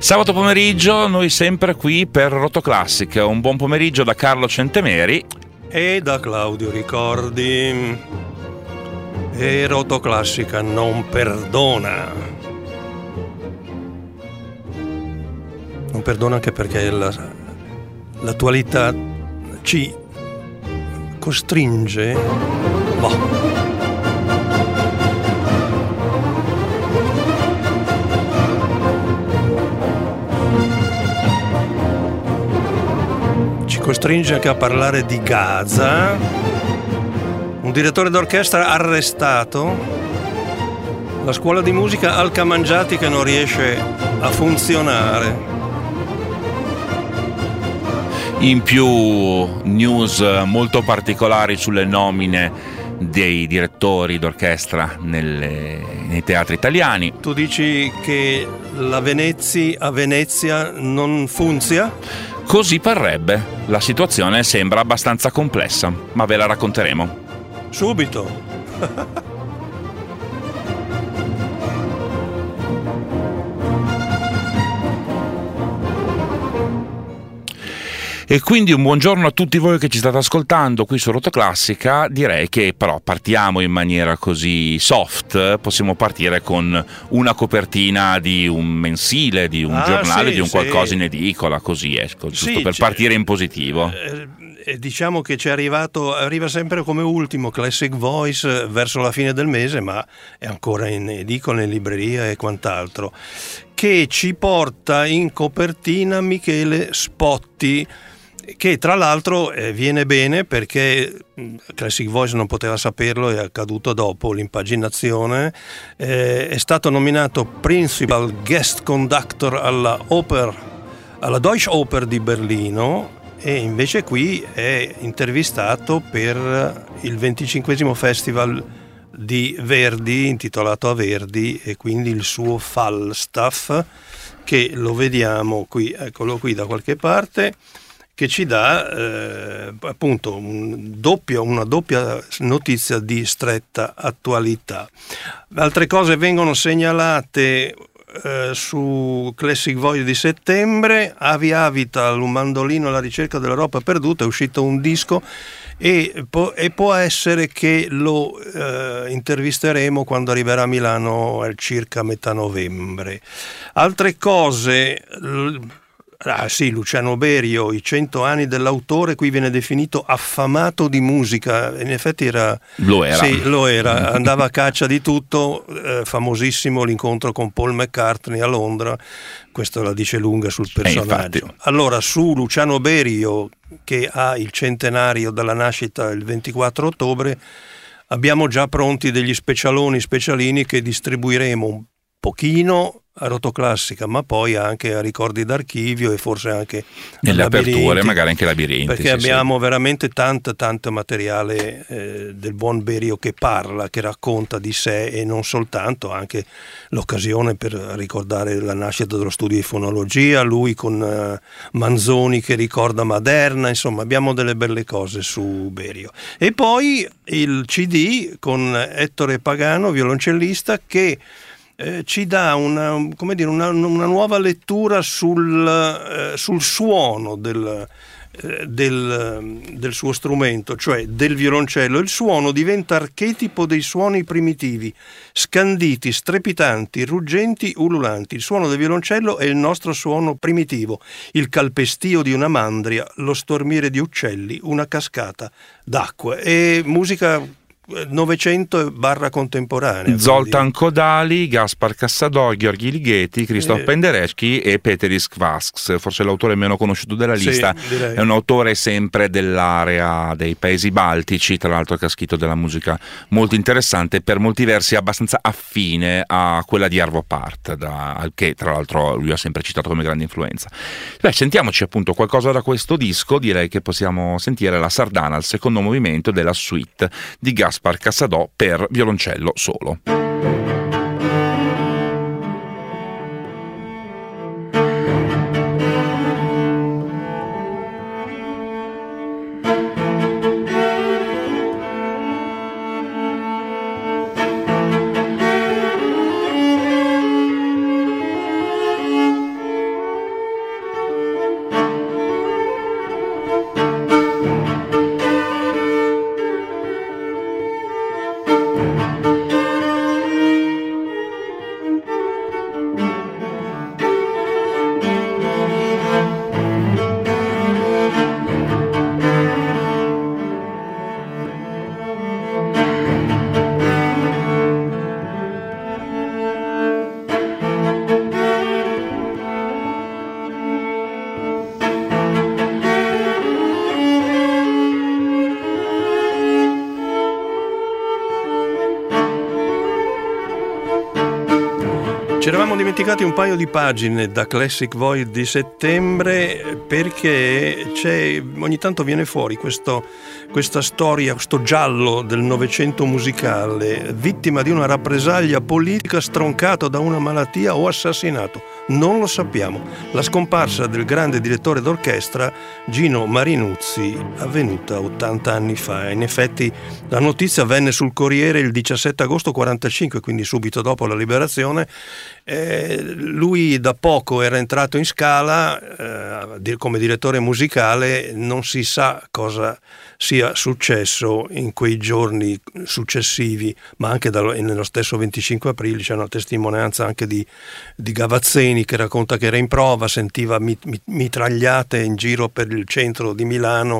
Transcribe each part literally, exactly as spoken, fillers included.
Sabato pomeriggio noi sempre qui per Rotoclassic. Un buon pomeriggio da Carlo Centemeri e da Claudio Ricordi. E Rotoclassica non perdona. Non perdona anche perché la, l'attualità ci costringe. Boh. Costringe anche a parlare di Gaza, un direttore d'orchestra arrestato, la scuola di musica Alcamangiati che non riesce a funzionare. In più news molto particolari sulle nomine dei direttori d'orchestra nelle, nei teatri italiani. Tu dici che la Venezia a Venezia non funziona? Così parrebbe. La situazione sembra abbastanza complessa, ma ve la racconteremo subito. E quindi un buongiorno a tutti voi che ci state ascoltando qui su Rotoclassica. Direi che però partiamo in maniera così soft, possiamo partire con una copertina di un mensile, di un ah, giornale, sì, di un sì. qualcosa in edicola, così ecco, giusto sì, per partire in positivo. Eh, diciamo che ci è arrivato, arriva sempre come ultimo Classic Voice verso la fine del mese, ma è ancora in edicola, in libreria e quant'altro, che ci porta in copertina Michele Spotti, che tra l'altro eh, viene bene perché Classic Voice non poteva saperlo, è accaduto dopo l'impaginazione. Eh, è stato nominato Principal Guest Conductor alla Oper, alla Deutsche Oper di Berlino, e invece qui è intervistato per il venticinquesimo Festival di Verdi, intitolato a Verdi, e quindi il suo Falstaff, che lo vediamo qui, eccolo qui da qualche parte, che ci dà eh, appunto un doppio, una doppia notizia di stretta attualità. Altre cose vengono segnalate eh, su Classic Voice di settembre. Avi Avital, un mandolino alla ricerca dell'Europa perduta, è uscito un disco e, po- e può essere che lo eh, intervisteremo quando arriverà a Milano a circa metà novembre. Altre cose... L- Ah sì, Luciano Berio, i cento anni dell'autore, qui viene definito affamato di musica, in effetti era... Lo era. Sì, lo era, andava a caccia di tutto, eh, famosissimo l'incontro con Paul McCartney a Londra, questo la dice lunga sul personaggio. Eh, allora, su Luciano Berio, che ha il centenario dalla nascita il ventiquattro ottobre, abbiamo già pronti degli specialoni, specialini che distribuiremo un pochino a Rotoclassica, ma poi anche a Ricordi d'Archivio e forse anche nelle aperture, magari anche Labirinti, perché sì, abbiamo sì. veramente tanto tanto materiale eh, del buon Berio che parla, che racconta di sé, e non soltanto, anche l'occasione per ricordare la nascita dello studio di fonologia, lui con uh, Manzoni che ricorda Maderna, insomma abbiamo delle belle cose su Berio. E poi il C D con Ettore Pagano, violoncellista, che Eh, ci dà una, come dire, una, una nuova lettura sul, eh, sul suono del, eh, del, del suo strumento, cioè del violoncello. Il suono diventa archetipo dei suoni primitivi, scanditi, strepitanti, ruggenti, ululanti. Il suono del violoncello è il nostro suono primitivo, il calpestio di una mandria, lo stormire di uccelli, una cascata d'acqua. E musica novecento barra contemporanea. Zoltan Kodály, Gaspar Cassadò, Gheorghi Ligeti, Krzysztof eh. Penderecki e Peteris Kvasks, forse l'autore meno conosciuto della lista. Sì, direi. È un autore sempre dell'area dei paesi baltici, tra l'altro che ha scritto della musica molto interessante, per molti versi abbastanza affine a quella di Arvo Pärt, da, che tra l'altro lui ha sempre citato come grande influenza. Beh, sentiamoci appunto qualcosa da questo disco. Direi che possiamo sentire la sardana al secondo movimento della suite di Gaspar Gaspar Cassadò per violoncello solo. Ci eravamo dimenticati un paio di pagine da Classic Voice di settembre, perché c'è, ogni tanto viene fuori questo, questa storia, questo giallo del Novecento musicale, vittima di una rappresaglia politica, stroncato da una malattia o assassinato. Non lo sappiamo. La scomparsa del grande direttore d'orchestra Gino Marinuzzi, avvenuta ottanta anni fa. In effetti la notizia venne sul Corriere il diciassette agosto quarantacinque, quindi subito dopo la liberazione. Eh, lui da poco era entrato in Scala eh, come direttore musicale. Non si sa cosa sia successo in quei giorni successivi, ma anche dallo, nello stesso venticinque aprile c'è una testimonianza anche di, di Gavazzeni, che racconta che era in prova, sentiva mit, mit, mitragliate in giro per il centro di Milano.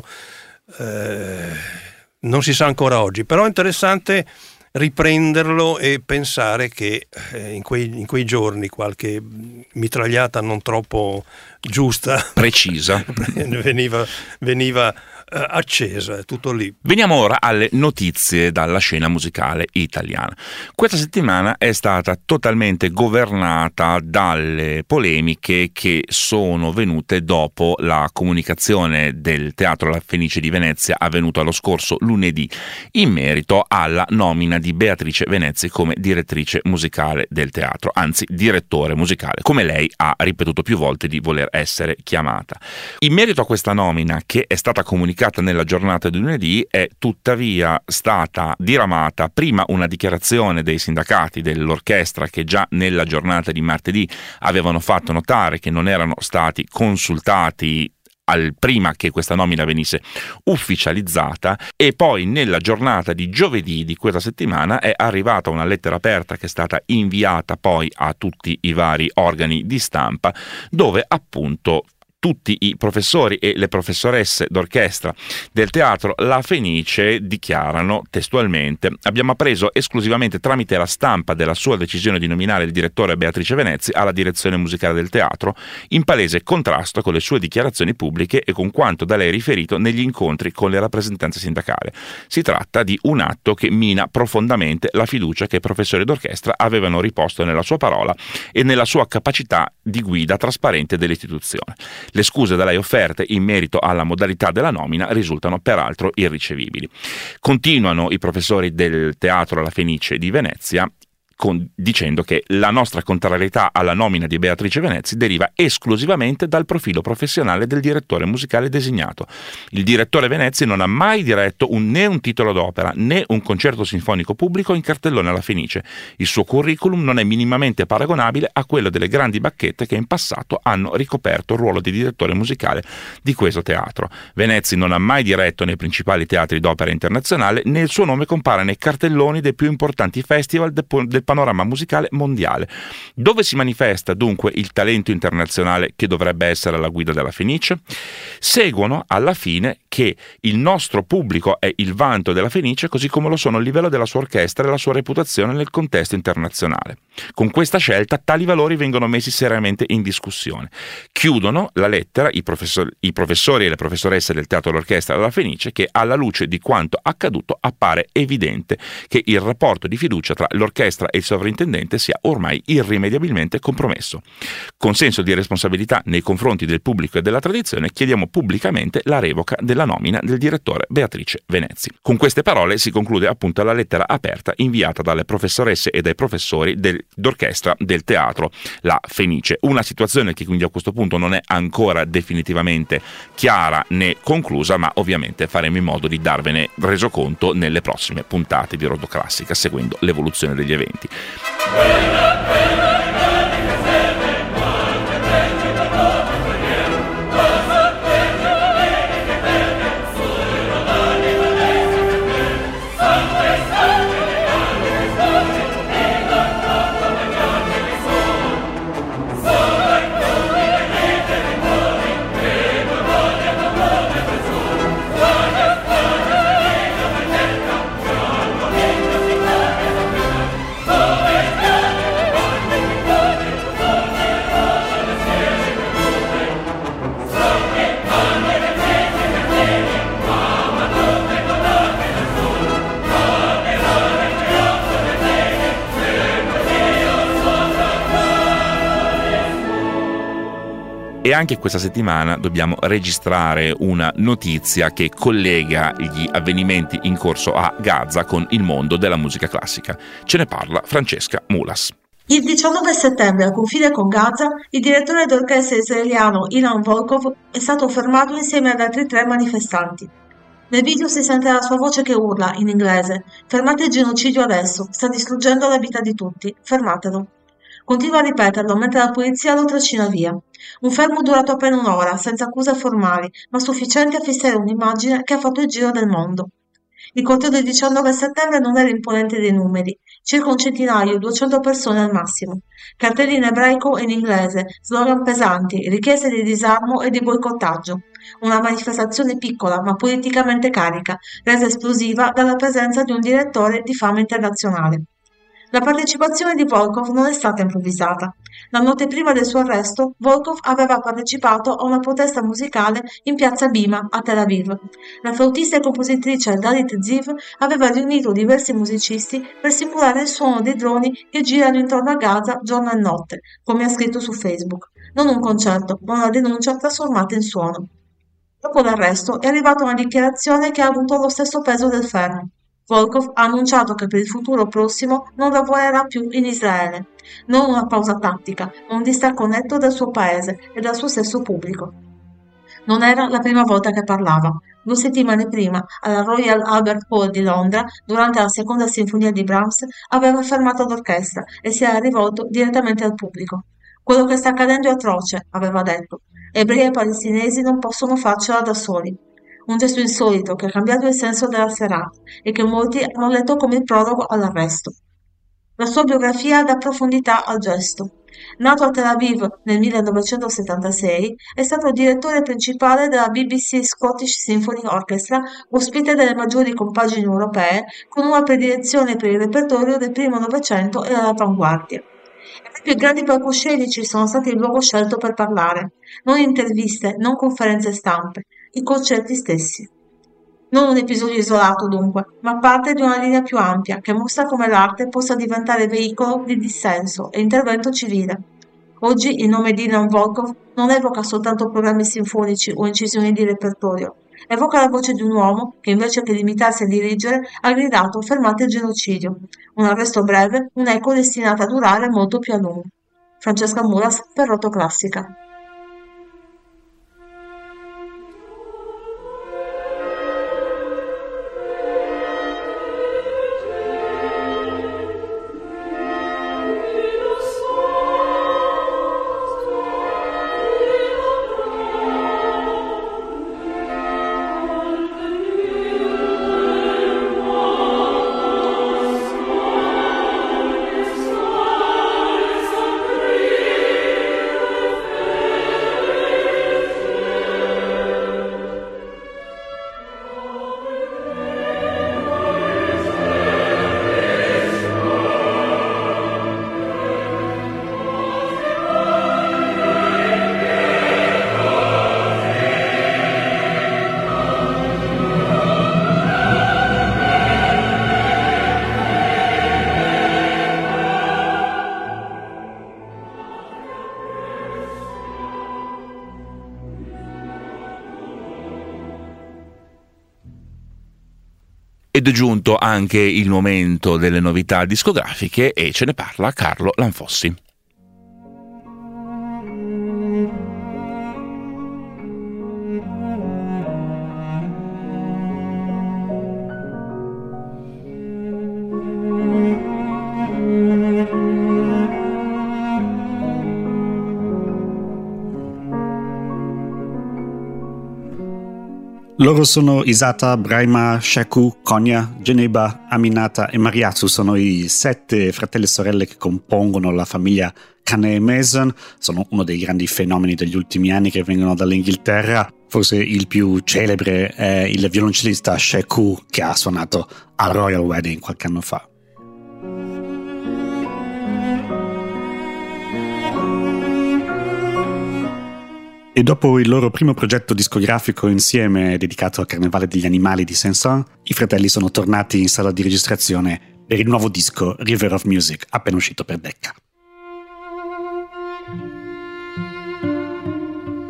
Eh, non si sa ancora oggi, però è interessante riprenderlo e pensare che eh, in, quei, in quei giorni qualche mitragliata non troppo giusta, precisa, veniva, veniva eh, accesa, è tutto lì. Veniamo ora alle notizie dalla scena musicale italiana. Questa settimana è stata totalmente governata dalle polemiche che sono venute dopo la comunicazione del Teatro La Fenice di Venezia avvenuta lo scorso lunedì in merito alla nomina di Beatrice Venezzi come direttrice musicale del teatro, anzi direttore musicale, come lei ha ripetuto più volte di voler essere chiamata. In merito a questa nomina, che è stata comunicata nella giornata di lunedì, è tuttavia stata diramata prima una dichiarazione dei sindacati dell'orchestra, che già nella giornata di martedì avevano fatto notare che non erano stati consultati al prima che questa nomina venisse ufficializzata, e poi nella giornata di giovedì di questa settimana è arrivata una lettera aperta che è stata inviata poi a tutti i vari organi di stampa, dove appunto tutti i professori e le professoresse d'orchestra del Teatro La Fenice dichiarano testualmente: abbiamo appreso esclusivamente tramite la stampa della sua decisione di nominare il direttore Beatrice Venezzi alla direzione musicale del teatro, in palese contrasto con le sue dichiarazioni pubbliche e con quanto da lei riferito negli incontri con le rappresentanze sindacali. Si tratta di un atto che mina profondamente la fiducia che i professori d'orchestra avevano riposto nella sua parola e nella sua capacità di guida trasparente dell'istituzione. Le scuse da lei offerte in merito alla modalità della nomina risultano peraltro irricevibili. Continuano i professori del Teatro La Fenice di Venezia Con, dicendo che la nostra contrarietà alla nomina di Beatrice Venezzi deriva esclusivamente dal profilo professionale del direttore musicale designato. Il direttore Venezzi non ha mai diretto un, né un titolo d'opera né un concerto sinfonico pubblico in cartellone alla Fenice. Il suo curriculum non è minimamente paragonabile a quello delle grandi bacchette che in passato hanno ricoperto il ruolo di direttore musicale di questo teatro. Venezzi non ha mai diretto nei principali teatri d'opera internazionale, né il suo nome compare nei cartelloni dei più importanti festival del, del panorama musicale mondiale. Dove si manifesta dunque il talento internazionale che dovrebbe essere alla guida della Fenice? Seguono alla fine che il nostro pubblico è il vanto della Fenice, così come lo sono il livello della sua orchestra e la sua reputazione nel contesto internazionale. Con questa scelta tali valori vengono messi seriamente in discussione. Chiudono la lettera i, professor- i professori e le professoresse del Teatro d'Orchestra della Fenice, che alla luce di quanto accaduto appare evidente che il rapporto di fiducia tra l'orchestra e il sovrintendente sia ormai irrimediabilmente compromesso. Con senso di responsabilità nei confronti del pubblico e della tradizione chiediamo pubblicamente la revoca della nomina del direttore Beatrice Venezzi. Con queste parole si conclude appunto la lettera aperta inviata dalle professoresse e dai professori del, d'orchestra del Teatro La Fenice. Una situazione che quindi a questo punto non è ancora definitivamente chiara né conclusa, ma ovviamente faremo in modo di darvene resoconto nelle prossime puntate di Rotoclassica, seguendo l'evoluzione degli eventi. E anche questa settimana dobbiamo registrare una notizia che collega gli avvenimenti in corso a Gaza con il mondo della musica classica. Ce ne parla Francesca Mulas. Il diciannove settembre, al confine con Gaza, il direttore d'orchestra israeliano Ilan Volkov è stato fermato insieme ad altri tre manifestanti. Nel video si sente la sua voce che urla, in inglese: «Fermate il genocidio adesso, sta distruggendo la vita di tutti, fermatelo». Continua a ripeterlo mentre la polizia lo trascina via. Un fermo durato appena un'ora, senza accuse formali, ma sufficienti a fissare un'immagine che ha fatto il giro del mondo. Il corteo del diciannove settembre non era imponente dei numeri, circa un centinaio, duecento persone al massimo. Cartelli in ebraico e in inglese, slogan pesanti, richieste di disarmo e di boicottaggio. Una manifestazione piccola ma politicamente carica, resa esplosiva dalla presenza di un direttore di fama internazionale. La partecipazione di Volkov non è stata improvvisata. La notte prima del suo arresto, Volkov aveva partecipato a una protesta musicale in piazza Bima a Tel Aviv. La flautista e compositrice Dalit Ziv aveva riunito diversi musicisti per simulare il suono dei droni che girano intorno a Gaza giorno e notte, come ha scritto su Facebook. Non un concerto, ma una denuncia trasformata in suono. Dopo l'arresto è arrivata una dichiarazione che ha avuto lo stesso peso del fermo. Volkov ha annunciato che per il futuro prossimo non lavorerà più in Israele. Non una pausa tattica, ma un distacco netto dal suo paese e dal suo stesso pubblico. Non era la prima volta che parlava. Due settimane prima, alla Royal Albert Hall di Londra, durante la seconda sinfonia di Brahms, aveva fermato l'orchestra e si era rivolto direttamente al pubblico. «Quello che sta accadendo è atroce», aveva detto. «Ebrei e palestinesi non possono farcela da soli». Un gesto insolito che ha cambiato il senso della serata e che molti hanno letto come il prologo all'arresto. La sua biografia dà profondità al gesto. Nato a Tel Aviv nel millenovecentosettantasei, è stato direttore principale della B B C Scottish Symphony Orchestra, ospite delle maggiori compagini europee, con una predilezione per il repertorio del primo Novecento e dell'avanguardia. I più grandi palcoscenici sono stati il luogo scelto per parlare, non interviste, non conferenze stampe, i concerti stessi. Non un episodio isolato dunque, ma parte di una linea più ampia che mostra come l'arte possa diventare veicolo di dissenso e intervento civile. Oggi il nome di Ilan Volkov non evoca soltanto programmi sinfonici o incisioni di repertorio, evoca la voce di un uomo che invece che limitarsi a dirigere ha gridato «fermate il genocidio». Un arresto breve, un'eco destinata a durare molto più a lungo. Francesca Mulas per Roto Classica. Ed è giunto anche il momento delle novità discografiche e ce ne parla Carlo Lanfossi. Loro sono Isata, Brahima, Shaku, Konya, Geneba, Aminata e Mariatsu. Sono i sette fratelli e sorelle che compongono la famiglia Kane Mason. Sono uno dei grandi fenomeni degli ultimi anni che vengono dall'Inghilterra. Forse il più celebre è il violoncellista Shaku, che ha suonato al Royal Wedding qualche anno fa. E dopo il loro primo progetto discografico insieme dedicato al Carnevale degli Animali di Saint-Saëns, i fratelli sono tornati in sala di registrazione per il nuovo disco River of Music, appena uscito per Decca.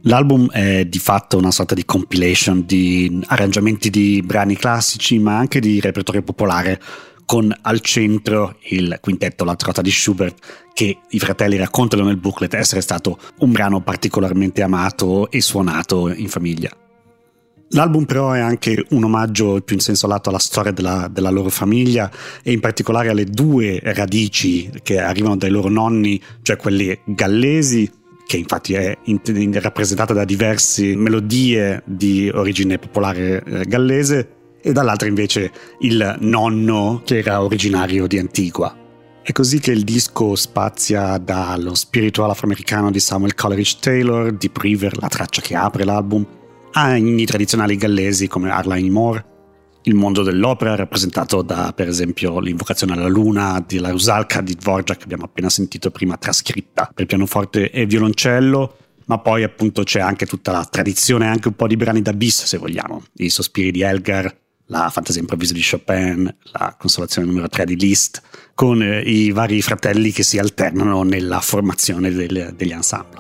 L'album è di fatto una sorta di compilation di arrangiamenti di brani classici, ma anche di repertorio popolare, con al centro il quintetto La Trota di Schubert, che i fratelli raccontano nel booklet essere stato un brano particolarmente amato e suonato in famiglia. L'album però è anche un omaggio più in senso lato alla storia della, della loro famiglia, e in particolare alle due radici che arrivano dai loro nonni, cioè quelle gallesi, che infatti è in, in, rappresentata da diverse melodie di origine popolare eh, gallese, e dall'altra invece il nonno che era originario di Antigua. È così che il disco spazia dallo spiritual afroamericano di Samuel Coleridge Taylor, Deep River, la traccia che apre l'album, a inni tradizionali gallesi come Arline Moore, il mondo dell'opera rappresentato da, per esempio, l'invocazione alla luna della Rusalka di Dvorak, che abbiamo appena sentito prima, trascritta per pianoforte e violoncello, ma poi appunto c'è anche tutta la tradizione, anche un po' di brani da bis, se vogliamo, i sospiri di Elgar, la fantasia improvvisa di Chopin, la consolazione numero tre di Liszt, con eh, i vari fratelli che si alternano nella formazione del, degli ensemble.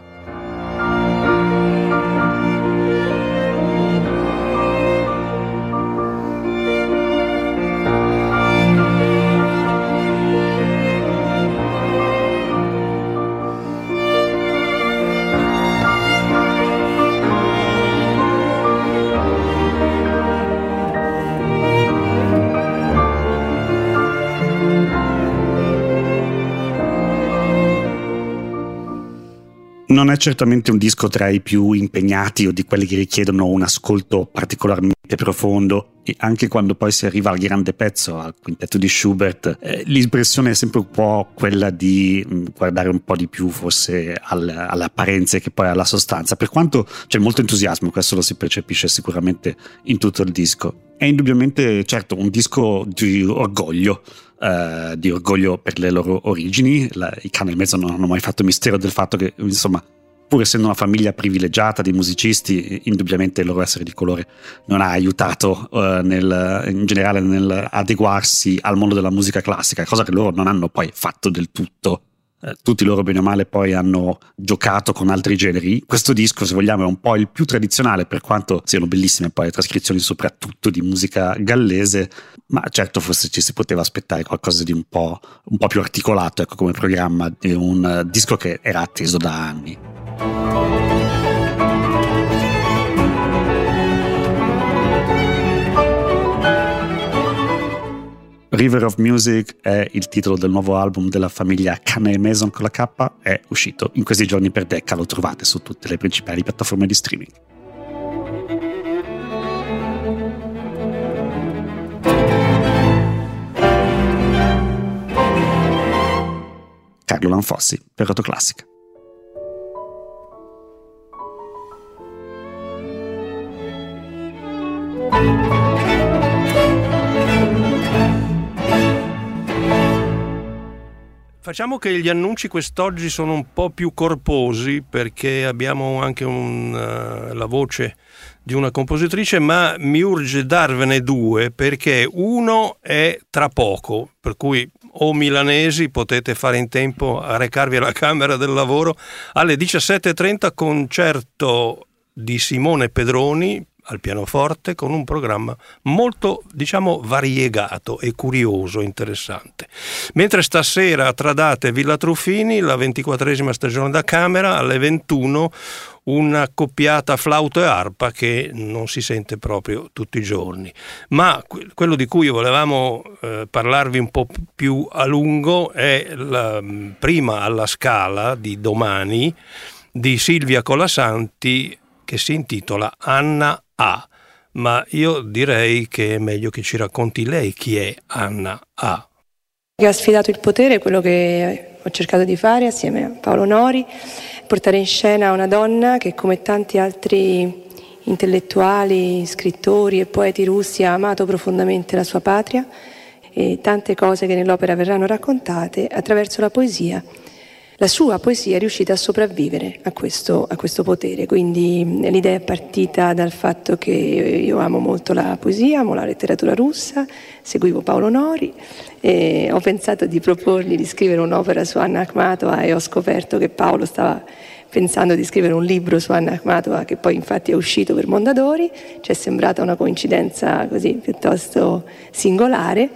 Non è certamente un disco tra i più impegnati o di quelli che richiedono un ascolto particolarmente profondo, e anche quando poi si arriva al grande pezzo, al quintetto di Schubert, eh, l'impressione è sempre un po' quella di mh, guardare un po' di più forse al, alle apparenze che poi alla sostanza, per quanto c'è molto entusiasmo, questo lo si percepisce sicuramente in tutto il disco. È indubbiamente, certo, un disco di orgoglio, Uh, di orgoglio per le loro origini. La, i Canel Mason non hanno mai fatto mistero del fatto che, insomma, pur essendo una famiglia privilegiata di musicisti, indubbiamente il loro essere di colore non ha aiutato uh, nel, in generale nell'adeguarsi al mondo della musica classica, cosa che loro non hanno poi fatto del tutto. Uh, tutti loro bene o male poi hanno giocato con altri generi. Questo disco, se vogliamo, è un po' il più tradizionale, per quanto siano bellissime poi le trascrizioni soprattutto di musica gallese, ma certo forse ci si poteva aspettare qualcosa di un po', un po' più articolato, ecco, come programma di un uh, disco che era atteso da anni. River of Music è il titolo del nuovo album della famiglia Canel Mason con la K, è uscito in questi giorni per Decca, lo trovate su tutte le principali piattaforme di streaming. Carlo Lanfossi per Rotoclassica. Facciamo che gli annunci quest'oggi sono un po' più corposi, perché abbiamo anche un, uh, la voce di una compositrice, ma mi urge darvene due, perché uno è tra poco, per cui o milanesi potete fare in tempo a recarvi alla Camera del Lavoro alle diciassette e trenta, concerto di Simone Pedroni al pianoforte, con un programma molto, diciamo, variegato e curioso, interessante. Mentre stasera tra Date e Villa Truffini, la ventiquattresima stagione da Camera, alle ventuno, una coppiata flauto e arpa che non si sente proprio tutti i giorni. Ma quello di cui volevamo eh, parlarvi un po' più a lungo è la prima alla Scala di domani di Silvia Colasanti, che si intitola Anna A. Ma io direi che è meglio che ci racconti lei chi è Anna A. Che ha sfidato il potere, quello che ho cercato di fare assieme a Paolo Nori, portare in scena una donna che, come tanti altri intellettuali, scrittori e poeti russi, ha amato profondamente la sua patria, e tante cose che nell'opera verranno raccontate attraverso la poesia. La sua poesia è riuscita a sopravvivere a questo, a questo potere, quindi l'idea è partita dal fatto che io amo molto la poesia, amo la letteratura russa, seguivo Paolo Nori e ho pensato di proporgli di scrivere un'opera su Anna Akhmatova, e ho scoperto che Paolo stava pensando di scrivere un libro su Anna Akhmatova, che poi infatti è uscito per Mondadori. Ci è sembrata una coincidenza così piuttosto singolare.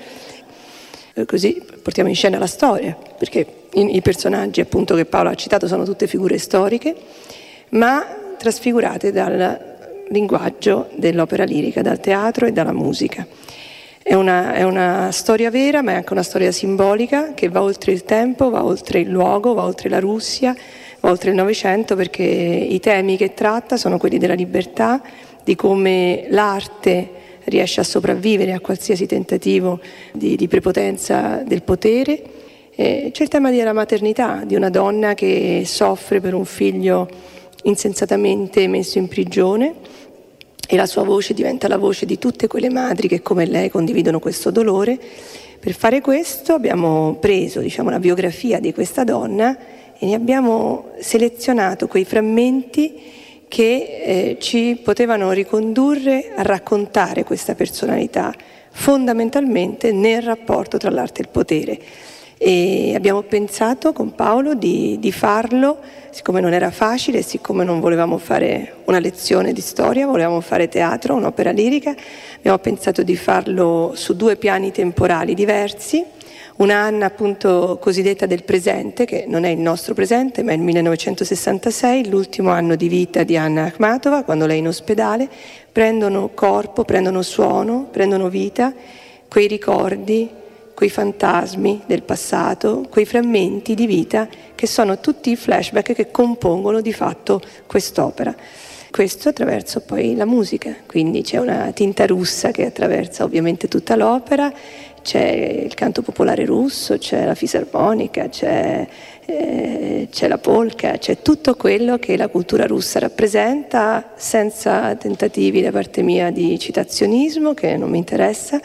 Così portiamo in scena la storia, perché i personaggi appunto che Paolo ha citato sono tutte figure storiche, ma trasfigurate dal linguaggio dell'opera lirica, dal teatro e dalla musica. È una, è una storia vera, ma è anche una storia simbolica che va oltre il tempo, va oltre il luogo, va oltre la Russia, va oltre il Novecento, perché i temi che tratta sono quelli della libertà, di come l'arte riesce a sopravvivere a qualsiasi tentativo di, di prepotenza del potere. Eh, c'è il tema della maternità, di una donna che soffre per un figlio insensatamente messo in prigione, e la sua voce diventa la voce di tutte quelle madri che come lei condividono questo dolore. Per fare questo abbiamo preso, diciamo, la biografia di questa donna e ne abbiamo selezionato quei frammenti che eh, ci potevano ricondurre a raccontare questa personalità, fondamentalmente nel rapporto tra l'arte e il potere. E abbiamo pensato con Paolo di, di farlo, siccome non era facile, siccome non volevamo fare una lezione di storia, volevamo fare teatro, un'opera lirica, abbiamo pensato di farlo su due piani temporali diversi. Una Anna appunto cosiddetta del presente, che non è il nostro presente, ma è il millenovecentosessantasei, l'ultimo anno di vita di Anna Akhmatova, quando lei è in ospedale. Prendono corpo, prendono suono, prendono vita, quei ricordi, quei fantasmi del passato, quei frammenti di vita che sono tutti i flashback che compongono di fatto quest'opera. Questo attraverso poi la musica, quindi c'è una tinta russa che attraversa ovviamente tutta l'opera, c'è il canto popolare russo, c'è la fisarmonica, c'è, eh, c'è la polka, c'è tutto quello che la cultura russa rappresenta, senza tentativi da parte mia di citazionismo, che non mi interessa,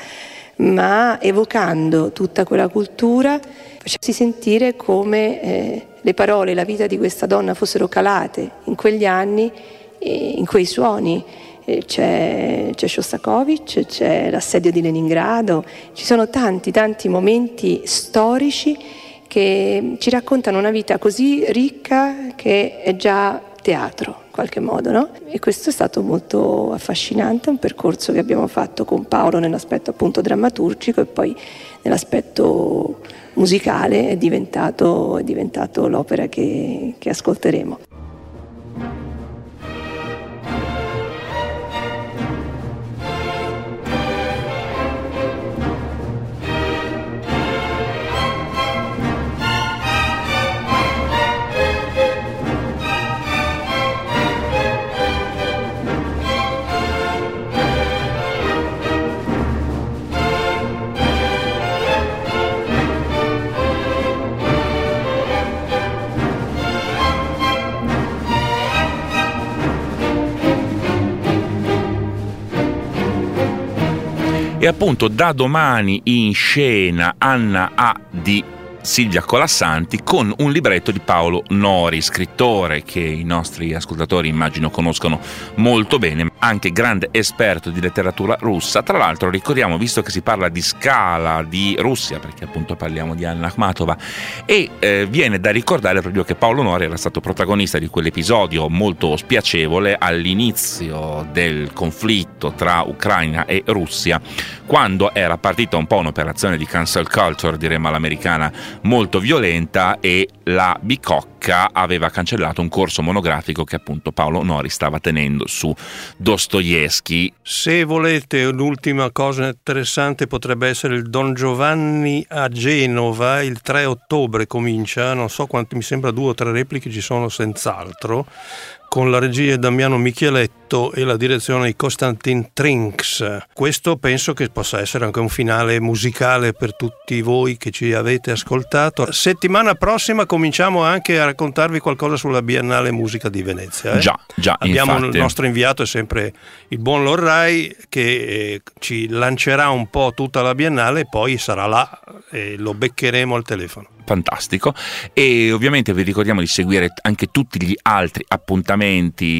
ma evocando tutta quella cultura, facendosi sentire come eh, le parole, la vita di questa donna fossero calate in quegli anni, eh, in quei suoni. Eh, c'è, c'è Shostakovich, c'è l'assedio di Leningrado, ci sono tanti tanti momenti storici che ci raccontano una vita così ricca che è già teatro in qualche modo, no? E questo è stato molto affascinante, un percorso che abbiamo fatto con Paolo nell'aspetto appunto drammaturgico, e poi nell'aspetto musicale è diventato, è diventato l'opera che, che ascolteremo. E appunto da domani in scena Anna A di Silvia Colassanti, con un libretto di Paolo Nori, scrittore che i nostri ascoltatori immagino conoscono molto bene, anche grande esperto di letteratura russa. Tra l'altro ricordiamo, visto che si parla di Scala, di Russia, perché appunto parliamo di Anna Akhmatova, e eh, viene da ricordare proprio che Paolo Nori era stato protagonista di quell'episodio molto spiacevole all'inizio del conflitto tra Ucraina e Russia, quando era partita un po' un'operazione di cancel culture, diremmo all'americana, molto violenta, e la Bicocca aveva cancellato un corso monografico che appunto Paolo Nori stava tenendo su Dostoevskij. Se volete, l'ultima cosa interessante potrebbe essere il Don Giovanni a Genova, il tre ottobre comincia, non so quanti, mi sembra due o tre repliche ci sono senz'altro, con la regia di Damiano Micheletto e la direzione di Konstantin Trinks. Questo penso che possa essere anche un finale musicale per tutti voi che ci avete ascoltato. Settimana prossima cominciamo anche a raccontarvi qualcosa sulla Biennale Musica di Venezia. Eh? Già, già, Abbiamo infatti. Il nostro inviato è sempre il buon Lorrai, che eh, ci lancerà un po' tutta la Biennale e poi sarà là e lo beccheremo al telefono. Fantastico. E ovviamente vi ricordiamo di seguire anche tutti gli altri appuntamenti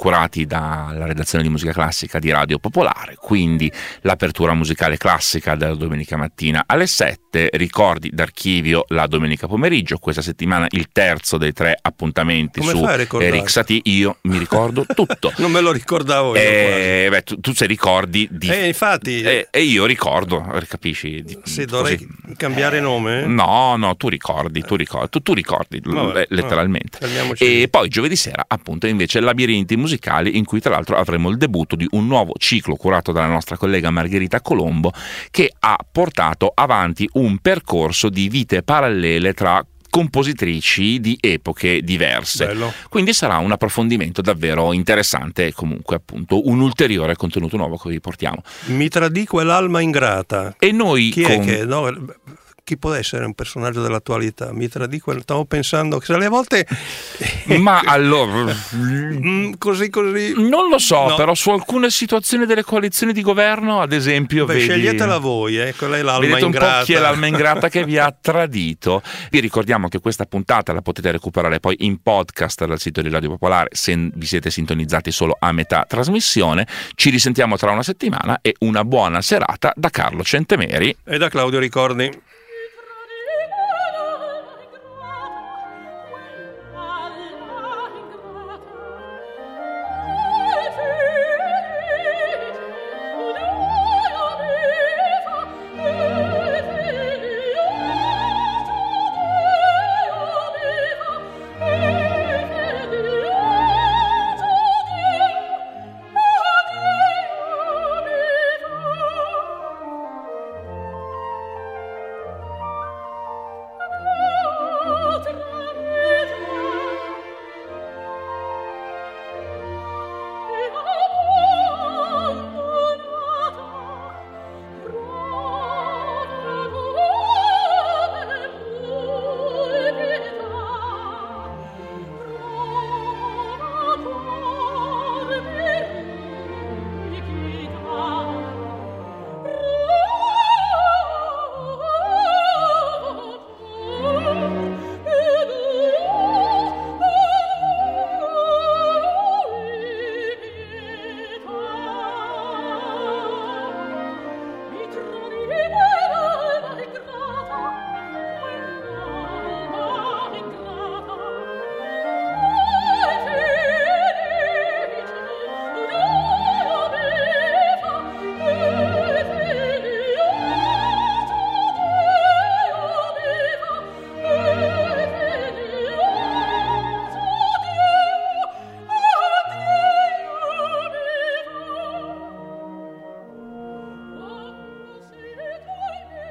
curati dalla redazione di musica classica di Radio Popolare, quindi l'apertura musicale classica della domenica mattina alle sette, ricordi d'archivio la domenica pomeriggio, questa settimana il terzo dei tre appuntamenti. Come su Eric Satie. Io mi ricordo tutto. Non me lo ricordavo io. Eh, beh, tu, tu se ricordi di... Eh, infatti. Eh, e io ricordo, capisci? Di, sì, dovrei così. cambiare nome? No, no, tu ricordi, tu ricordi, tu, tu ricordi vabbè, letteralmente. Vabbè, e poi giovedì sera, appunto, invece Labirinti musicali, in cui tra l'altro avremo il debutto di un nuovo ciclo curato dalla nostra collega Margherita Colombo, che ha portato avanti un percorso di vite parallele tra compositrici di epoche diverse. Bello. Quindi sarà un approfondimento davvero interessante e comunque appunto un ulteriore contenuto nuovo che vi portiamo. Mi tradì quell'alma ingrata. E noi chi con... è che no, chi può essere un personaggio dell'attualità? Mi tradì quel... stavo pensando che alle volte ma allora così così non lo so, no. Però su alcune situazioni delle coalizioni di governo, ad esempio, Beh, vedi, sceglietela voi, eh? Quella è l'alma vedete un ingrata. po' chi è l'alma ingrata che vi ha tradito. Vi ricordiamo che questa puntata la potete recuperare poi in podcast dal sito di Radio Popolare se vi siete sintonizzati solo a metà trasmissione. Ci risentiamo tra una settimana e una buona serata da Carlo Centemeri e da Claudio Ricordi.